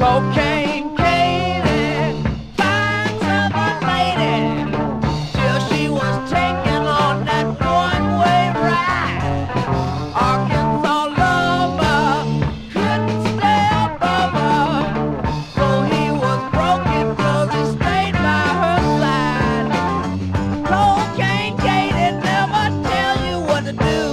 Cocaine Katie, fine southern lady, till she was taken on that one-way ride. Arkansas lover couldn't stay above her, so he was broken 'cause he stayed by her side. Cocaine Katie never tell you what to do.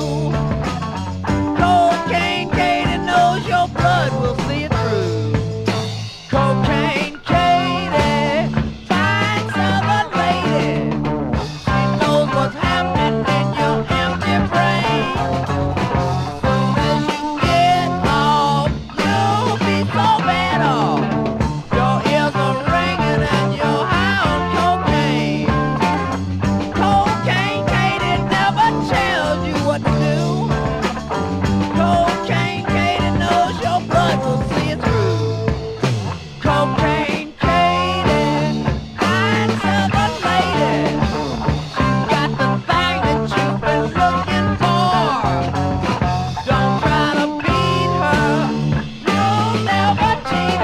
Cocaine Katie knows your blood will see it through. Cocaine Katie, fine southern lady, she knows what's happening in your empty brain. Soon as you get off, you'll be so bad off. Your ears are ringing and you're high on cocaine. Cocaine Katie never tells you what to do. Cocaine Katie knows your blood will see it through. Cocaine Katie, fine southern lady, she's got the thing that you've been looking for. Don't try to beat her, you'll never cheat